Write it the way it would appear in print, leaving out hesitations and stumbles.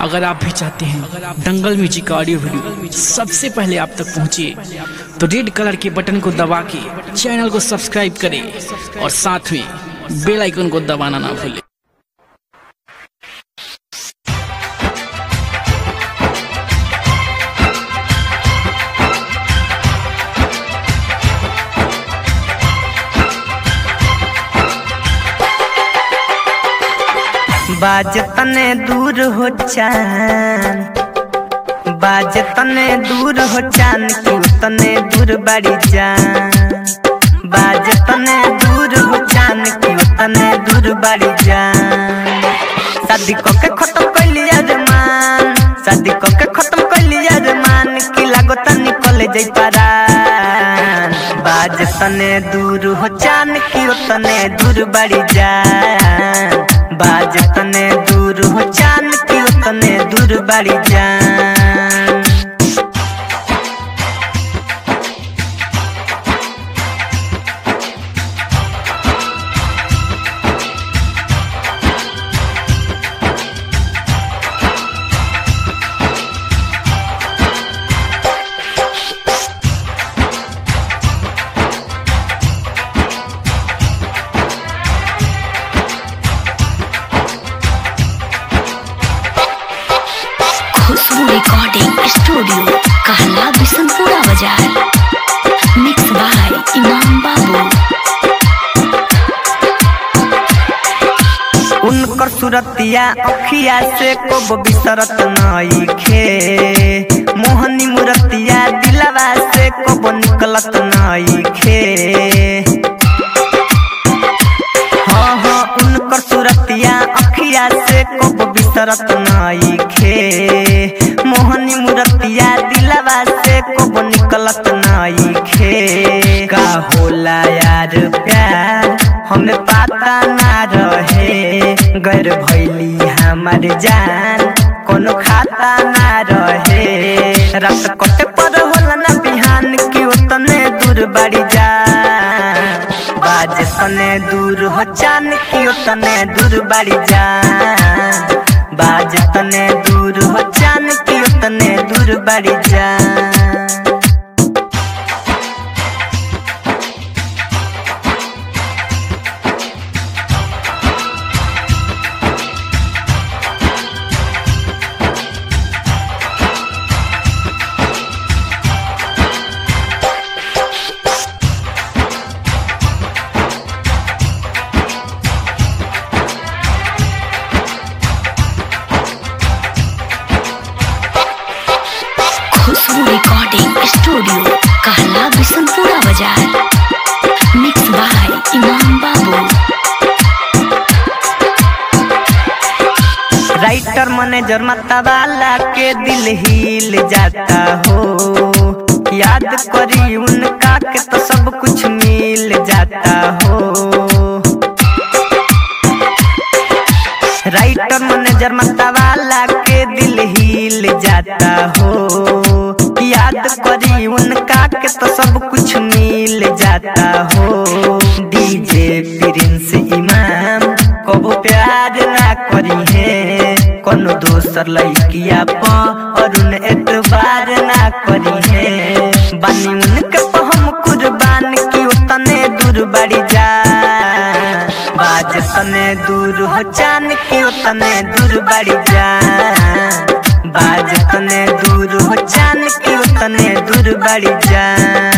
अगर आप भी चाहते हैं दंगल म्यूजिक का ऑडियो वीडियो सबसे पहले आप तक पहुंचे तो रेड कलर के बटन को दबा के चैनल को सब्सक्राइब करें और साथ में बेल आइकन को दबाना ना भूलें। बाजतने दूर हो चान, बाजतने दूर हो चान, क्यों तने दूर बड़ी जान। बाजतने दूर हो चान, क्यों तने दूर बड़ी जान। शादी को के खत्म कर लिया जमान, शादी को के खत्म कर लिया जमान, की लागो तनी कॉलेज जाई परान। बाजतने दूर हो चान, क्यों तने दूर बड़ी जान। बाजतने दूर हो चान, क्यों तने दूर बड़ी जान। खुशबू रिकॉर्डिंग स्टूडियो कहला बिशनपुरा बाजार। मिक्स बाय इमाम बाबू। उनकर सूरतिया अखिया से को बिसरत नइखे, मोहनी मूरतिया दिलवा से को निकलत नइखे। हाँ हाँ उनकर सूरतिया अखिया से को बिसरत नइखे, मोहनी मूरतिया दिलवा से को निकलत नइखे। का होला यार प्यार हमें पता ना रहे, गैर भैली हमार जान कोनो खाता ना रहे। रात कटे पर होला ना बिहान, क्यों तने दूर बड़ी जान। बाजतने दूर हो चान, क्यों तने दूर बड़ी जान। बाजतने दूर हो चान, क्यों तने दूर बड़ी जान। खुशबू रिकॉर्डिंग स्टूडियो कहला बिशनपुरा बाजार। मिक्स बाय इमाम बाबू। राइटर मैनेजर मतवाला के दिल हिल जाता हो, याद करी उनका के तो सब कुछ मिल जाता हो। राइटर मैनेजर मतवाला के दिल हिल जाता हो, याद करी उनका के तो सब कुछ मिल जाता हो। डीजे प्रिंस इमाम कबो प्यार ना करी है, कोनो दोसर लइकिया प और उन एतबार ना करी है। बानी उनके प हम कुर्बान, क्यों तने दूर बड़ी जान। बाजतने दूर हो चान, क्यों तने दूर बड़ी जान। बाजतने दूर हो चान, क्यों तने दूर बड़ी जान।